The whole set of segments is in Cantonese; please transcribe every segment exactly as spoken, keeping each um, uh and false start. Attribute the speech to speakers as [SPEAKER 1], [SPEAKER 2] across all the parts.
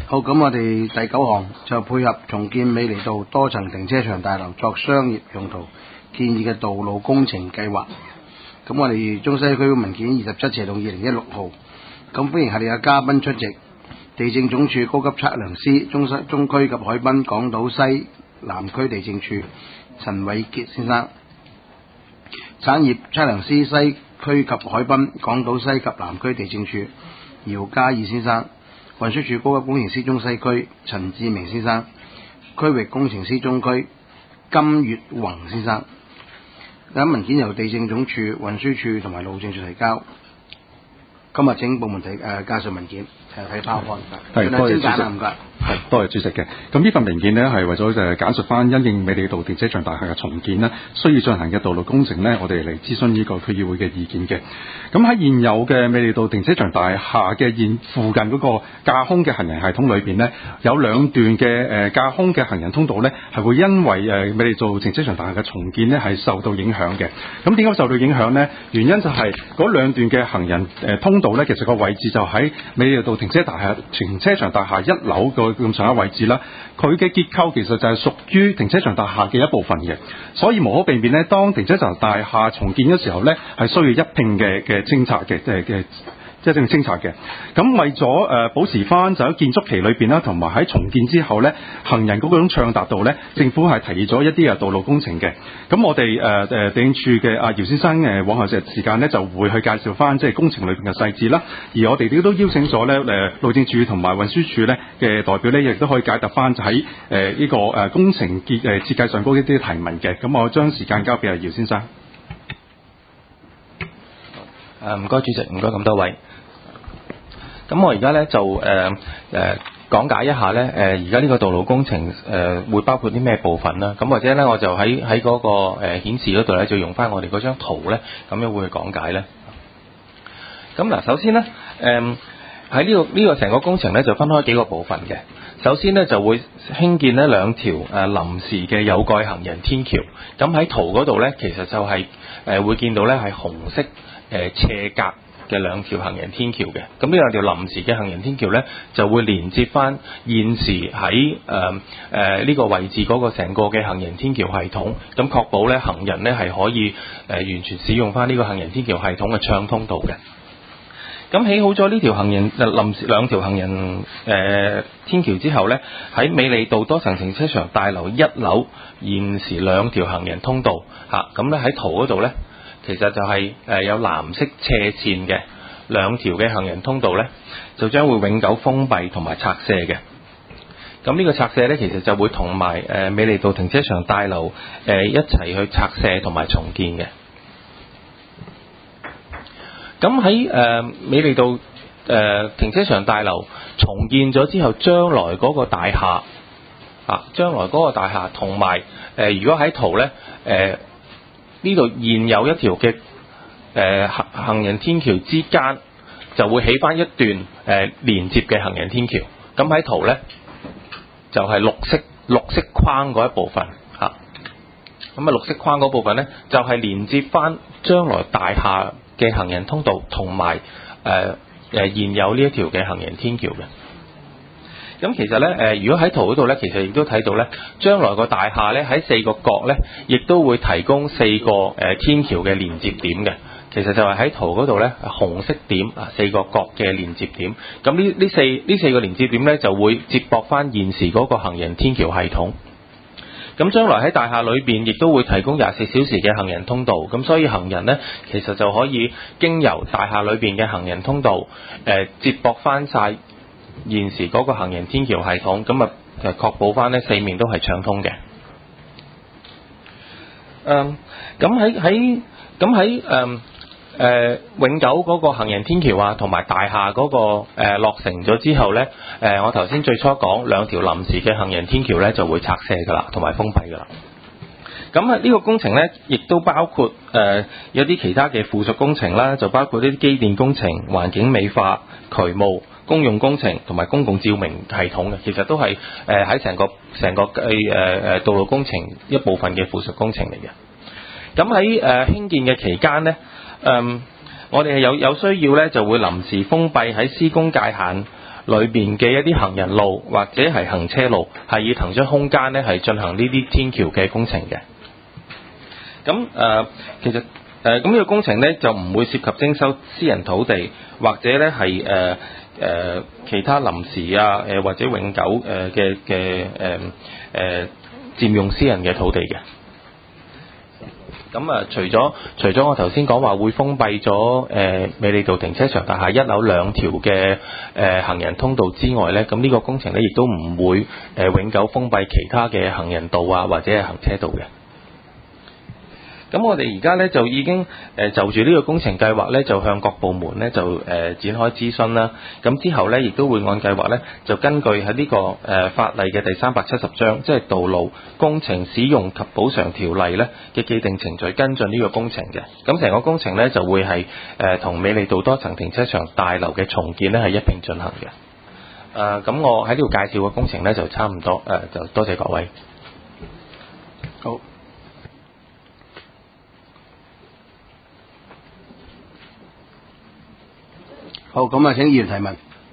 [SPEAKER 1] 好，咁我哋第九項就配合重建美利道多層停車場大樓作商業用途建議嘅道路工程計劃。咁我哋中西區文件二十七斜到二零一六號。咁歡迎下列嘅嘉賓出席：地政總署高級測量師、中西中區及海濱港島西南區地政處陳偉傑先生；產業測量師西區及海濱港島西及南區地政處姚嘉義先生；運輸署高級工程師中西區陳志明先生；區域工程師中區金月宏先生。咁文件由地政總署、運輸署同埋路政署提交。今日請部門提誒、呃、介紹文件，睇 PowerPoint。係，多謝主席。唔該。
[SPEAKER 2] 係，多謝主席嘅。咁呢份文件呢，係為咗就係簡述翻因應美利道停車場大廈嘅重建呢，需要進行嘅道路工程呢，我哋嚟諮詢呢個區議會嘅意見嘅。咁喺現有嘅美利道停車場大廈嘅現附近嗰個架空嘅行人系統裏邊呢，有兩段嘅誒架空嘅行人通道呢，係會因為誒美利道停車場大廈嘅重建呢，係受到影響嘅。咁點解受到影響呢？原因就係嗰兩段嘅行人誒通道呢，其實個位置就喺美利道停車大廈停車場大廈一樓個咁上下位置啦。佢嘅結構其實就係屬於停車場大廈嘅一部分嘅，所以無可避免呢，當停車場大廈重建嘅時候呢，係需要一併嘅嘅清拆嘅，即係嘅。即係正清拆嘅。咁為咗誒、呃、保持翻就喺建築期裏邊啦，同埋喺重建之後咧，行人嗰種暢達度咧，政府係提議咗一啲嘅道路工程嘅。咁我哋誒誒地政處嘅阿姚先生誒往後嘅時間咧，就會去介紹翻即係工程裏邊嘅細節啦。而我哋亦都邀請咗咧誒路政處同埋運輸署咧嘅代表咧，亦都可以解答翻就喺誒呢個誒工程結誒設計上高一啲提問嘅。咁我將時間交俾阿姚先生。
[SPEAKER 3] 誒唔該主席，唔該咁多位。咁我而家咧就誒誒、呃、講解一下咧誒而家呢個道路工程誒、呃、會包括啲咩部分啦。咁或者咧我就喺喺嗰個誒、呃、顯示嗰度咧就用翻我哋嗰張圖咧，咁樣會去講解咧。咁嗱，首先咧誒喺呢個呢、這個成個工程咧就分開幾個部分嘅。首先咧就會興建呢兩條誒臨時嘅有蓋行人天橋。咁喺圖嗰度咧其實就係、是、誒、呃、會見到咧係紅色誒、呃、斜格嘅兩條行人天橋嘅，咁呢兩條臨時嘅行人天橋呢，就會連接翻現時喺誒誒呢個位置嗰個成個嘅行人天橋系統，咁確保呢行人呢係可以誒、呃、完全使用翻呢個行人天橋系統嘅暢通度嘅。咁起好咗呢條行人臨時兩條行人誒、呃、天橋之後呢，喺美利道多層停車場大樓一樓現時兩條行人通道嚇，咁咧喺圖嗰度呢。其實就係誒有藍色斜線嘅兩條嘅行人通道呢，就將會永久封閉同埋拆卸嘅。咁呢個拆卸呢，其實就會同埋誒美利道停車場大樓誒一齊去拆卸同埋重建嘅。咁喺誒美利道誒、呃、停車場大樓重建咗之後，將來嗰個大廈啊，將來嗰個大廈同埋誒如果喺圖呢。誒、呃。呢度現有一條嘅誒行行人天橋之間，就會起翻一段誒、呃、連接嘅行人天橋。咁喺圖呢，就係、是、綠色綠色框嗰一部分嚇。咁啊綠色框嗰部分呢，就係、是、連接翻將來大廈嘅行人通道同埋誒誒現有呢一條嘅行人天橋嘅。咁其實咧，誒、呃，如果喺圖嗰度咧，其實亦都睇到咧，將來個大廈咧喺四個角咧，亦都會提供四個誒、呃、天橋嘅連接點嘅。其實就係喺圖嗰度咧，紅色點啊，四個角嘅連接點。咁呢呢四呢四個連接點咧，就會接駁翻現時嗰個行人天橋系統。咁將來喺大廈裏邊，亦都會提供廿四小時嘅行人通道。咁所以行人咧，其實就可以經由大廈裏邊嘅行人通道，誒、呃、接駁翻晒現時嗰個行人天橋系統，咁啊就確保翻呢四面都係暢通嘅。誒，咁喺喺咁喺誒誒永久嗰個行人天橋啊，同埋大廈嗰、那個誒、呃、落成咗之後咧，誒、呃、我頭先最初講兩條臨時嘅行人天橋咧就會拆卸噶啦，同埋封閉噶啦。咁啊呢個工程咧，亦都包括誒、呃、有啲其他嘅附屬工程啦，就包括呢啲機電工程、環境美化、渠務、公用工程同埋公共照明系統嘅，其實都係誒喺成個成個誒誒誒道路工程一部分嘅附屬工程嚟嘅。咁喺誒興建嘅期間咧，嗯、呃，我哋係有有需要咧，就會臨時封閉喺施工界限裏邊嘅一啲行人路或者係行車路係要騰出空間咧，係進行呢啲天橋嘅工程嘅。咁誒、呃，其實誒咁呢個工程咧就唔會涉及徵收私人土地，或者咧係誒誒其他臨時啊誒或者永久誒嘅嘅誒誒佔用私人嘅土地嘅。咁啊，除咗除咗我頭先講話會封閉咗誒美利道停車場大廈一樓兩條嘅誒行人通道之外咧，咁呢個工程咧亦都唔會誒、呃、永久封閉其他嘅行人道啊或者係行車道嘅。咁我哋而家咧就已經誒、呃、就住呢個工程計劃咧，就向各部門咧就誒、呃、展開諮詢啦。咁之後咧，亦都會按計劃咧，就根據喺呢、這個誒、呃、法例嘅第三百七十章，即係道路工程使用及補償條例咧嘅既定程序跟進呢個工程嘅。咁成個工程咧就會係誒同美利道多層停車場大樓嘅重建咧係一並進行嘅。誒、呃，咁我喺呢度介紹嘅工程咧就差唔多，誒、呃、就多謝各位。
[SPEAKER 1] 好。好，咁啊，請議員提問。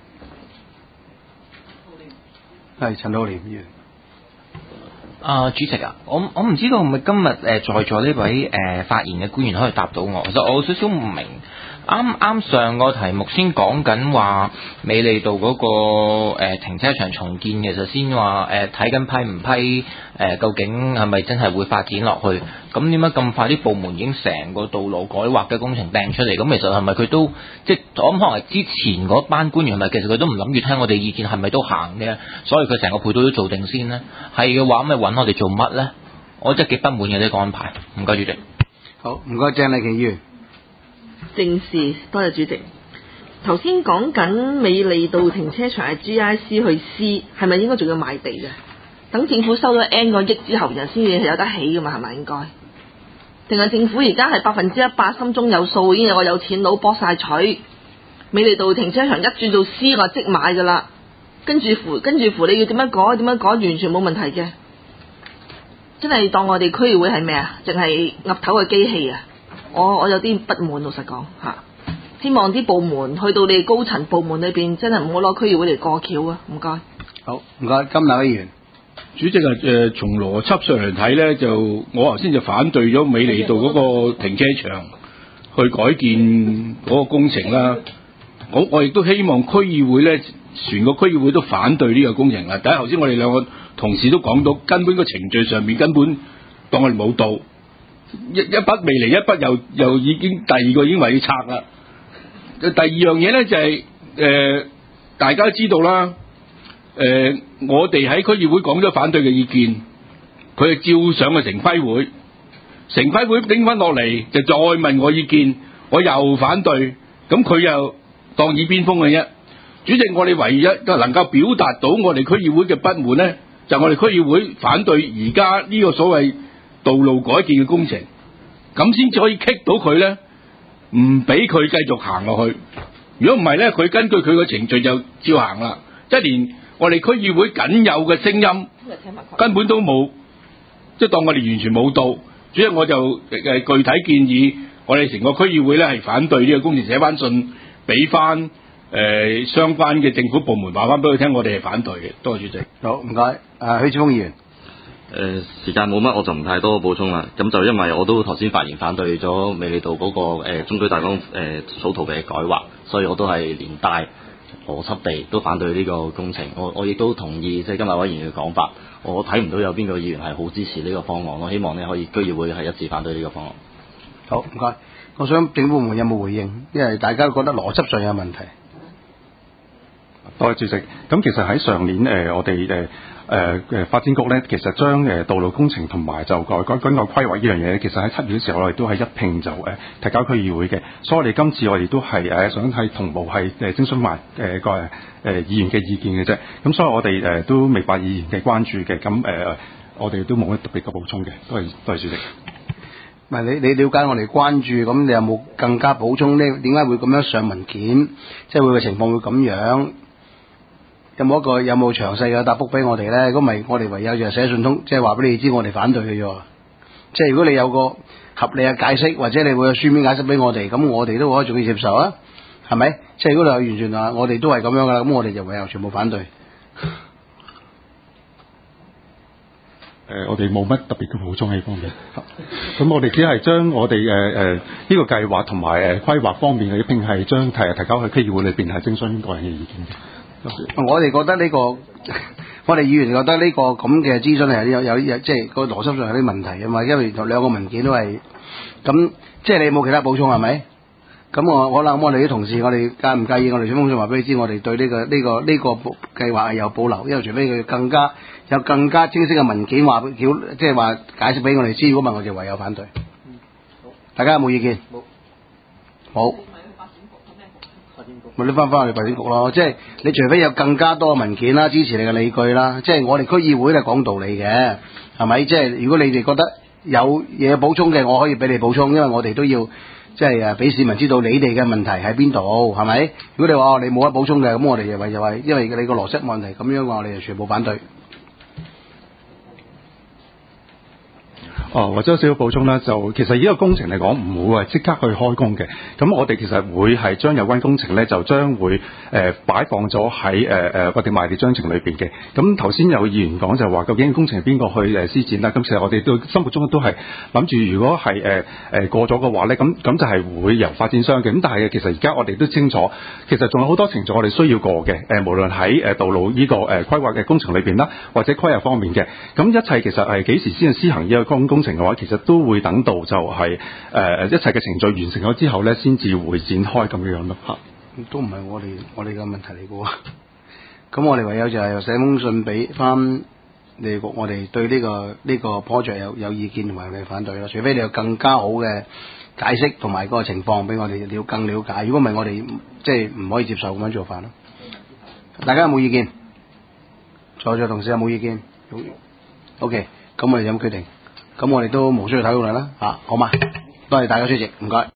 [SPEAKER 1] 係陳浩濂議員。
[SPEAKER 4] 啊，主席啊，我我唔知道係咪今日誒在座呢位誒、呃、發言嘅官員可以答到我。其實我有少少唔明，啱啱上個題目先講緊話美利道嗰、那個誒、呃、停車場重建嘅，就先話誒睇緊批唔批誒、呃，究竟係咪真係會發展落去？咁點解咁快啲部門已經成個道路改劃嘅工程掟出嚟？咁其實係咪佢都即係我諗可能係之前嗰班官員係咪其實佢都唔諗住聽我哋意見，係咪都行嘅？所以佢成個配套都做定先呢？係嘅話，咁咪揾我哋做乜呢？我真係幾不滿嘅呢個安排。唔該主席。
[SPEAKER 1] 好，唔該鄭麗瓊議員。
[SPEAKER 5] 正是，多謝主席。頭先講緊美利道停車場係 G I C 去 C， 係咪應該仲要賣地嘅？等政府收咗 N 個億之後，人先至有得起噶嘛？係咪應該？定係政府而家係百分之一百心中有數，已經有個有錢佬搏晒取。美利道停車場一轉做 C， 我即買噶啦。跟住乎，跟住乎，你要點樣改？點樣改？完全冇問題嘅。真係當我哋區議會係咩啊？淨係岌頭嘅機器啊！我我有啲不滿，老實講嚇。希望啲部門去到你哋高層部門裏邊，真係唔好攞區議會嚟過橋啊！唔該。
[SPEAKER 1] 好，唔該，金立議員。
[SPEAKER 6] 主席啊，誒、呃，從邏輯上嚟睇咧，就我頭先就反對咗美利道嗰個停車場去改建嗰個工程啦。我我亦都希望區議會咧，全個區議會都反對呢個工程啦。第一，頭先我哋兩個同事都講到，根本個程序上面根本當我哋冇到，一一筆未嚟，一筆又又已經第二個已經話要拆啦。第二樣嘢咧就係、是、誒、呃，大家都知道啦。誒、呃，我哋喺區議會講咗反對嘅意見，佢係照上去城規會，城規會拎翻落嚟就再問我意見，我又反對，咁佢又當耳邊風嘅啫。主席，我哋唯一能夠表達到我哋區議會嘅不滿咧，就係、我哋區議會反對而家呢個所謂道路改建嘅工程，咁先至可以棘到佢咧，唔俾佢繼續行落去。如果唔係咧，佢根據佢嘅程序就照行啦，即係連我哋區議會僅有嘅聲音根本都冇，即係當我哋完全冇到。主席，我就誒具體建議我哋成個區議會咧係反對呢個工程，寫翻信俾翻誒相關嘅政府部門話翻俾佢聽，我哋係反對嘅。多謝主席。
[SPEAKER 1] 好，唔該。誒，許智峯議員。
[SPEAKER 7] 誒、呃、時間冇乜，我就唔太多補充啦。咁就因為我都頭先發言反對咗美利道嗰、那個、呃、中區大綱誒草圖嘅改劃，所以我都係連帶邏輯地都反對呢個工程。我我亦都同意即係今日委員嘅講法，我睇唔到有邊個議員係好支持呢個方案。我希望咧可以區議會係一致反對呢個方案。
[SPEAKER 1] 好，唔該。我想政府部門有冇回應？因為大家都覺得邏輯上有問題。
[SPEAKER 2] 多謝主席。咁其實喺上年誒、呃，我哋誒誒誒發展局咧，其實將誒道路工程同埋就改改改個規劃呢樣嘢，其實喺七月嘅時候，我哋都係一併就誒、呃、提交區議會嘅。所以我哋今次我哋都係誒、呃、想係同步係誒徵詢埋誒個誒議員嘅意見嘅啫。咁所以我哋誒、呃、都明白議員嘅關注嘅。咁誒、呃、我哋都冇乜特別嘅補充嘅。多謝多謝主席。
[SPEAKER 1] 唔係你你了解我哋關注，咁你有冇更加補充呢？點解會咁樣上文件？即係會個情況會咁樣？有冇一個有冇詳細嘅答覆俾我哋咧？如果唔係，我哋唯有就寫信通，即係話俾你知我哋反對嘅啫。即係如果你有個合理嘅解釋，或者你會有書面解釋俾我哋，咁我哋都可以仲要接受啊？係咪？ 即係如果你話完全話我哋都係咁樣噶啦，咁我哋就唯有全部反對。
[SPEAKER 2] 誒、呃，我哋冇乜特別嘅補充喺方面。咁我哋只係將我哋誒誒呢個計劃同埋誒規劃方面嘅一並係將提提交去區議會裏邊係徵詢個人嘅意見嘅。
[SPEAKER 1] 我哋覺得呢、這個，我哋議員覺得呢個咁嘅諮詢係有有有即係個邏輯上有啲問題啊嘛，因為兩個文件都係咁，即係你冇其他補充係咪？咁我我諗我哋啲同事，我哋介唔介意我哋傳封信話俾你知，我哋對呢、這個呢、這個呢、這個計劃係有保留，因為除非佢更加有更加清晰嘅文件話，叫即係話解釋俾我哋知，如果唔係我哋唯有反對。大家有冇意見？冇。冇。咪拎翻翻去發展局咯，即係你除非有更加多嘅文件啦，支持你嘅理據啦，即係我哋區議會係講道理嘅，係咪？即係如果你哋覺得有嘢補充嘅，我可以俾你補充，因為我哋都要即係誒俾市民知道你哋嘅問題喺邊度，係咪？如果你話哦你冇得補充嘅，咁我哋就話就話，因為你個邏輯問題咁樣嘅話，我哋就全部反對。
[SPEAKER 2] 哦，或者有少少補充啦，就其實呢個工程嚟講唔會話即刻去開工嘅，咁我哋其實會係將有關工程咧就將會誒、呃、擺放咗喺誒誒我哋賣地章程裏邊嘅。咁頭先有議員講就話究竟工程係邊個去誒施展啦？咁其實我哋都心目中都係諗住，如果係誒誒過咗嘅話咧，咁咁就係會由發展商嘅。咁但係其實而家我哋都清楚，其實仲有好多程序我哋需要過嘅。誒、呃、無論喺誒道路呢、這個誒、呃、規劃嘅工程裏邊啦，或者規劃方面嘅，咁一切其實係幾時先施行呢個工工程嘅話，其實都會等到就係、是、誒、呃、一切嘅程序完成咗之後咧，先至會展開咁樣樣咯嚇。
[SPEAKER 1] 都唔係我哋我哋嘅問題嚟嘅喎。咁我哋唯有就係寫封信俾翻你局，我哋對呢、這個呢、這個 project 有有意見同埋你反對咯。除非你有更加好嘅解釋同埋嗰個情況俾我哋了更了解。如果唔係，我哋即係唔可以接受咁樣做法咯。大家有冇意見？在座同事有冇意見 ？OK， 咁我哋有冇決定？咁我哋都無需要睇到你啦，嚇，好嘛？多謝大家出席，唔該。